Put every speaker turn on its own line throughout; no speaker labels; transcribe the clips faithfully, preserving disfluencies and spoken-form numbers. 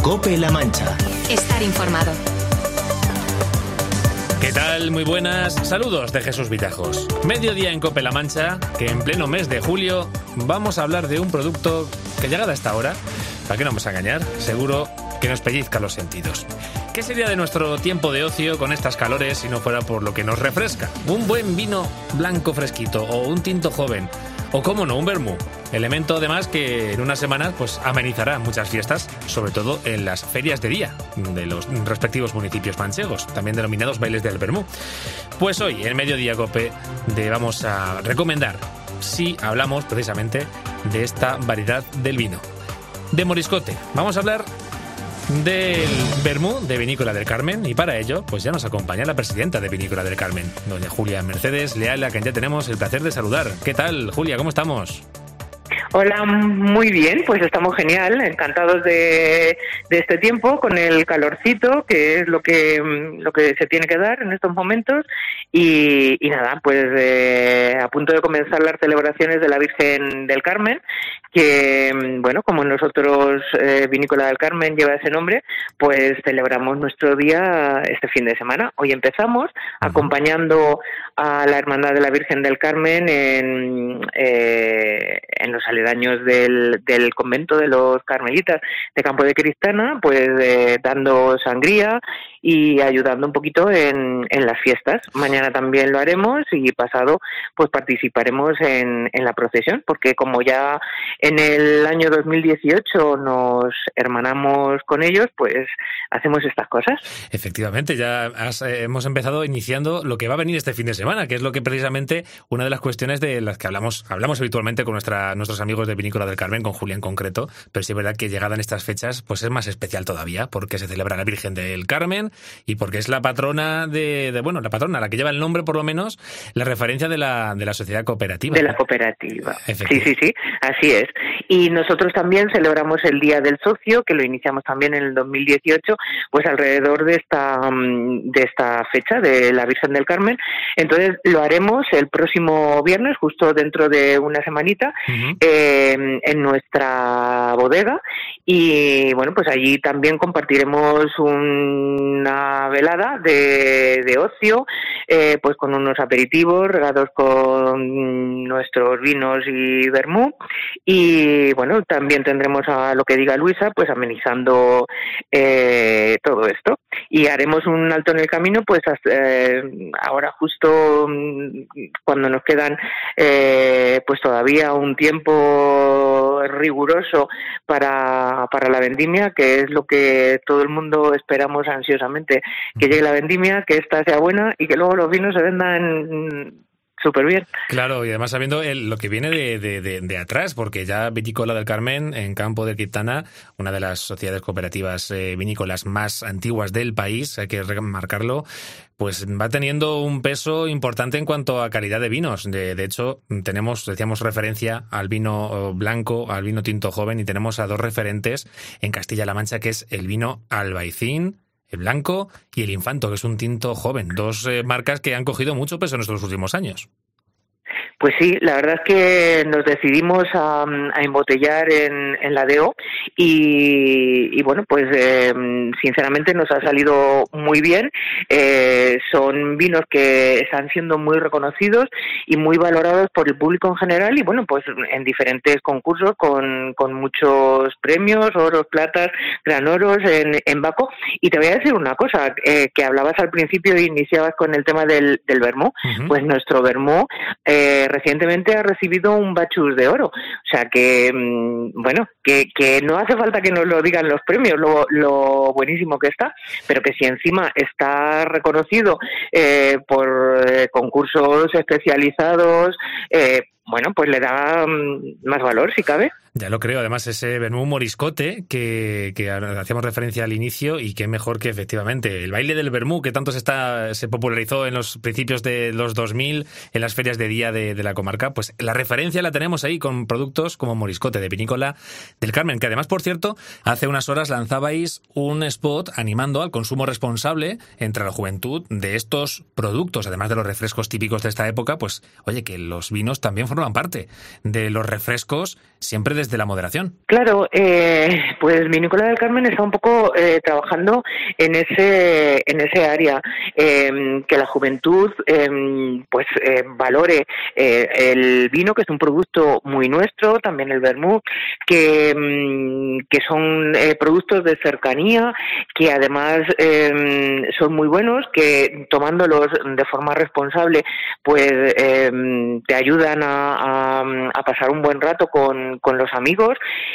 COPE-La Mancha.
Estar informado.
¿Qué tal? Muy buenas. Saludos de Jesús Vitajos. Mediodía en COPE-La Mancha, que en pleno mes de julio vamos a hablar de un producto que llegada a esta hora, ¿para qué no vamos a engañar? Seguro que nos pellizca los sentidos. ¿Qué sería de nuestro tiempo de ocio con estas calores si no fuera por lo que nos refresca? Un buen vino blanco fresquito o un tinto joven. O cómo no, un vermú. Elemento además que en unas semanas pues amenizará muchas fiestas, sobre todo en las ferias de día de los respectivos municipios manchegos, también denominados bailes del vermú. Pues hoy, en Mediodía Cope, de vamos a recomendar, si hablamos precisamente de esta variedad del vino. De moriscote. Vamos a hablar del vermú de Vinícola del Carmen, y para ello pues ya nos acompaña la presidenta de Vinícola del Carmen, doña Julia Mercedes Leal, a quien ya tenemos el placer de saludar. ¿Qué tal, Julia? ¿Cómo estamos?
Hola, muy bien, pues estamos genial, encantados de, de este tiempo, con el calorcito, que es lo que lo que se tiene que dar en estos momentos, y, y nada, pues eh, a punto de comenzar las celebraciones de la Virgen del Carmen, que, bueno, como nosotros, eh, Vinícola del Carmen lleva ese nombre, pues celebramos nuestro día este fin de semana. Hoy empezamos acompañando a la Hermandad de la Virgen del Carmen en, eh, en los aledaños del, del convento de los Carmelitas de Campo de Cristana, pues eh, dando sangría y ayudando un poquito en, en las fiestas. Mañana también lo haremos y pasado pues participaremos en, en la procesión, porque como ya en el año dos mil dieciocho nos hermanamos con ellos, pues hacemos estas cosas.
Efectivamente, ya has, eh, hemos empezado iniciando lo que va a venir este fin de semana, que es lo que precisamente una de las cuestiones de las que hablamos hablamos habitualmente con nuestra, nuestros amigos de Vinícola del Carmen, con Julia en concreto, pero sí es verdad que llegada en estas fechas pues es más especial todavía, porque se celebra la Virgen del Carmen y porque es la patrona de, de bueno, la patrona, la que lleva el nombre por lo menos, la referencia de la, de la sociedad cooperativa.
De la cooperativa. Sí, sí, sí, así es. Y nosotros también celebramos el Día del Socio, que lo iniciamos también en el dos mil dieciocho, pues alrededor de esta, de esta fecha de la Virgen del Carmen. Entonces lo haremos el próximo viernes, justo dentro de una semanita, uh-huh. eh, en nuestra bodega. Y bueno, pues allí también compartiremos una velada de, de ocio, eh, pues con unos aperitivos regados con nuestros vinos y vermú, y bueno, también tendremos a Lo que diga Luisa, pues amenizando eh, todo esto, y haremos un alto en el camino, pues hasta, eh, ahora justo cuando nos quedan eh, pues todavía un tiempo riguroso para, para la vendimia, que es lo que todo el mundo esperamos ansiosamente, que llegue la vendimia, que esta sea buena y que luego los vinos se vendan súper bien.
Claro, y además sabiendo el, lo que viene de, de, de, de atrás, porque ya Vinícola del Carmen, en Campo de Cristana, una de las sociedades cooperativas eh, vinícolas más antiguas del país, hay que remarcarlo, pues va teniendo un peso importante en cuanto a calidad de vinos. De, de hecho, tenemos, decíamos, referencia al vino blanco, al vino tinto joven, y tenemos a dos referentes en Castilla-La Mancha, que es el vino Albaicín, el blanco, y el Infanto, que es un tinto joven. Dos eh, marcas que han cogido mucho peso en estos últimos años.
Pues sí, la verdad es que nos decidimos a, a embotellar en, en la D O y, y bueno, pues eh, sinceramente nos ha salido muy bien. Eh, son vinos que están siendo muy reconocidos y muy valorados por el público en general, y bueno, pues en diferentes concursos con, con muchos premios, oros, platas, gran oros en, en Baco. Y te voy a decir una cosa, eh, que hablabas al principio y iniciabas con el tema del, del vermú. Uh-huh. Pues nuestro vermú eh, recientemente ha recibido un Bachus de oro, o sea que bueno, que, que no hace falta que nos lo digan los premios, lo, lo buenísimo que está, pero que si encima está reconocido eh, por eh, concursos especializados, eh, bueno, pues le da más valor, si cabe.
Ya lo creo, además ese vermú moriscote que, que hacíamos referencia al inicio, y qué mejor que efectivamente el baile del vermú, que tanto se está se popularizó en los principios de los dos mil en las ferias de día de, de la comarca, pues la referencia la tenemos ahí con productos como moriscote de Vinícola del Carmen, que además, por cierto, hace unas horas lanzabais un spot animando al consumo responsable entre la juventud de estos productos, además de los refrescos típicos de esta época. Pues oye, que los vinos también forman parte de los refrescos, siempre desde la moderación.
Claro, eh, pues Vinícola del Carmen está un poco eh, trabajando en ese en ese área, eh, que la juventud eh, pues eh, valore eh, el vino, que es un producto muy nuestro, también el vermut, que, que son eh, productos de cercanía, que además eh, son muy buenos, que tomándolos de forma responsable pues eh, te ayudan a, a, a pasar un buen rato con, con los amigos,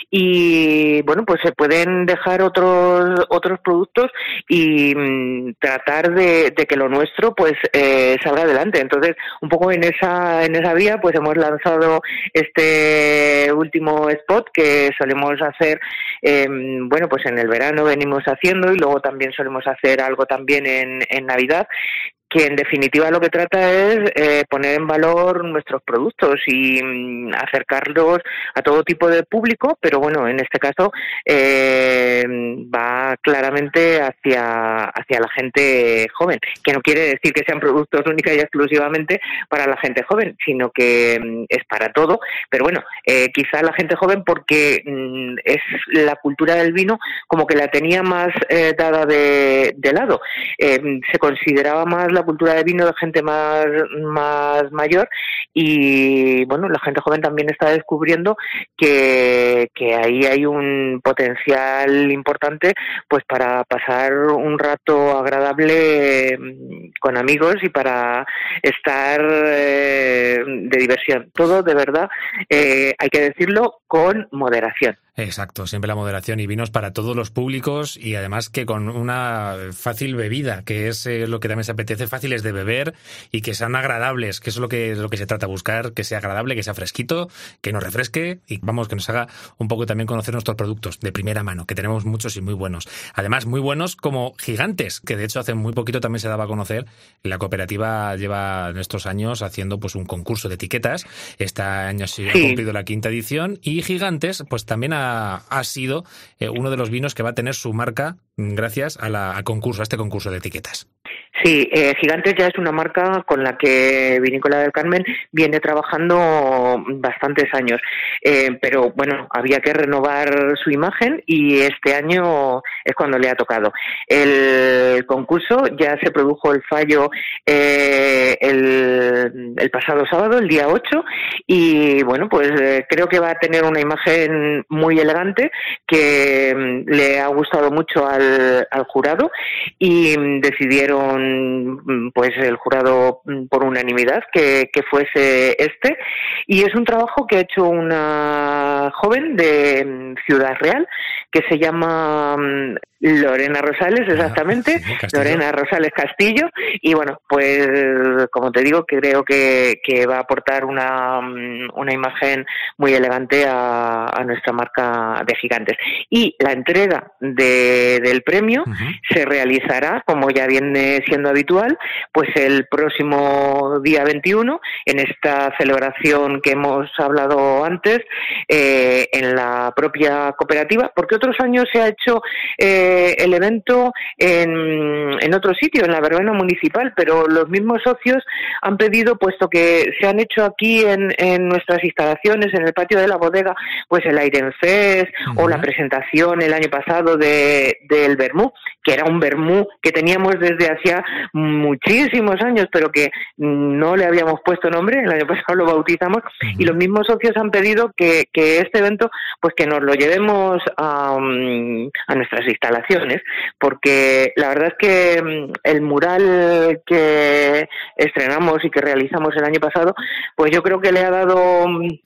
y bueno, pues se pueden dejar otros otros productos y mm, tratar de, de que lo nuestro pues eh, salga adelante. Entonces, un poco en esa en esa vía pues hemos lanzado este último spot que solemos hacer, eh, bueno, pues en el verano venimos haciendo, y luego también solemos hacer algo también en, en Navidad, que en definitiva lo que trata es eh, poner en valor nuestros productos y mm, acercarlos a todo tipo de público, pero bueno, en este caso eh, va claramente hacia hacia la gente joven, que no quiere decir que sean productos única y exclusivamente para la gente joven, sino que mm, es para todo, pero bueno, eh, quizá la gente joven porque mm, es la cultura del vino como que la tenía más eh, dada de, de lado, eh, se consideraba más la cultura de vino de gente más más mayor, y bueno, la gente joven también está descubriendo que, que ahí hay un potencial importante pues para pasar un rato agradable con amigos y para estar eh, de diversión. Todo de verdad, eh, hay que decirlo, con moderación.
Exacto, siempre la moderación, y vinos para todos los públicos, y además que con una fácil bebida, que es eh, lo que también se apetece, fáciles de beber y que sean agradables, que eso es lo que, lo que se trata, buscar que sea agradable, que sea fresquito, que nos refresque y vamos, que nos haga un poco también conocer nuestros productos de primera mano, que tenemos muchos y muy buenos. Además, muy buenos como Gigantes, que de hecho hace muy poquito también se daba a conocer. La cooperativa lleva en estos años haciendo pues un concurso de etiquetas. Este año sí ha cumplido la quinta edición, y Gigantes pues también ha ha sido eh, uno de los vinos que va a tener su marca gracias a la, al concurso, a este concurso de etiquetas.
Sí, eh, Gigantes ya es una marca con la que Vinícola del Carmen viene trabajando bastantes años, eh, pero bueno, había que renovar su imagen y este año es cuando le ha tocado. El concurso ya se produjo el fallo eh, el, el pasado sábado, el día ocho, y bueno, pues eh, creo que va a tener una imagen muy elegante que mm, le ha gustado mucho al, al jurado, y mm, decidieron pues el jurado por unanimidad que, que fuese este, y es un trabajo que ha hecho una joven de Ciudad Real que se llama Lorena Rosales, exactamente, ah, sí, Lorena Rosales Castillo, y bueno, pues como te digo, creo que, que va a aportar una, una imagen muy elegante a, a nuestra marca de Gigantes. Y la entrega de, del premio uh-huh. se realizará, como ya viene siendo habitual, pues el próximo día veintiuno, en esta celebración que hemos hablado antes, eh, en la propia cooperativa, porque otros años se ha hecho eh, el evento en, en otro sitio, en la verbena municipal, pero los mismos socios han pedido, puesto que se han hecho aquí en, en nuestras instalaciones, en el patio de la bodega, pues el Aire Fest uh-huh. o la presentación el año pasado de del vermú, que era un vermú que teníamos desde hacía muchísimos años, pero que no le habíamos puesto nombre. El año pasado lo bautizamos uh-huh. y los mismos socios han pedido que, que este evento, pues que nos lo llevemos a, a nuestras instalaciones, porque la verdad es que el mural que estrenamos y que realizamos el año pasado, pues yo creo que le ha dado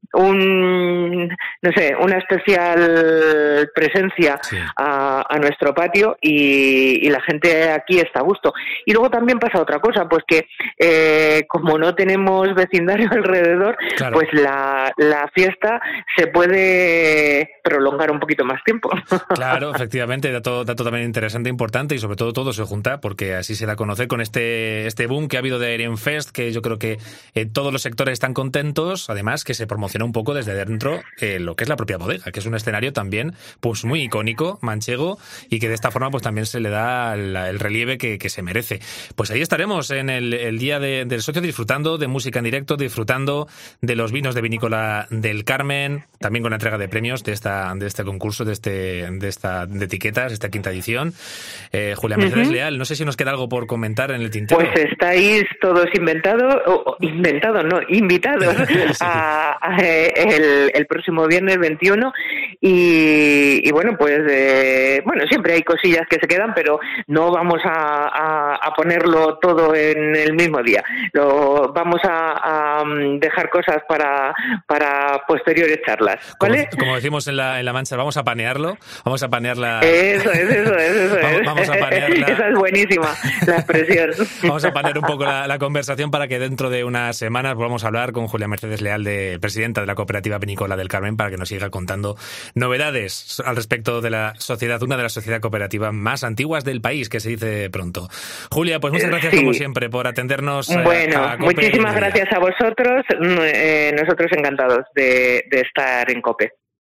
un, no sé, una especial presencia sí. a, a nuestro patio, y, y la gente aquí está a gusto. Y luego también pasa otra cosa, pues que eh, como no tenemos vecindario alrededor, claro. pues la, la fiesta se puede prolongar un poquito más tiempo.
Claro, efectivamente, dato, dato también interesante, importante, y sobre todo todo se junta, porque así se da a conocer con este, este boom que ha habido de Aire Fest, que yo creo que eh, todos los sectores están contentos, además que se promociona promociona un poco desde dentro eh, lo que es la propia bodega, que es un escenario también pues muy icónico, manchego, y que de esta forma pues también se le da la, el relieve que, que se merece. Pues ahí estaremos en el, el día de, del socio, disfrutando de música en directo, disfrutando de los vinos de Vinícola del Carmen, también con la entrega de premios de esta de este concurso, de este de esta de etiquetas, esta quinta edición. Eh, Julia Mercedes uh-huh. Leal, no sé si nos queda algo por comentar en el tintero.
Pues estáis todos inventados, o inventados, no, invitados sí. a, a el, el próximo viernes veintiuno y, y bueno, pues eh, bueno, siempre hay cosillas que se quedan, pero no vamos a, a, a ponerlo todo en el mismo día. Lo vamos a, a dejar cosas para para posteriores charlas, ¿vale?
Como, como decimos en la en la Mancha, vamos a panearlo, vamos a panear la...
Eso es, eso es, eso es.
Vamos, vamos a panear la...
Esa es buenísima, la expresión.
Vamos a panear un poco la, la conversación para que dentro de unas semanas volvamos a hablar con Julia Mercedes Leal, de presidenta de la Cooperativa Vinícola del Carmen, para que nos siga contando novedades al respecto de la sociedad, una de las sociedades cooperativas más antiguas del país, que se dice pronto. Julia, pues muchas gracias sí. como siempre por atendernos.
Bueno,
a, a Cope
muchísimas gracias a vosotros. Eh, nosotros encantados de, de estar en COPE.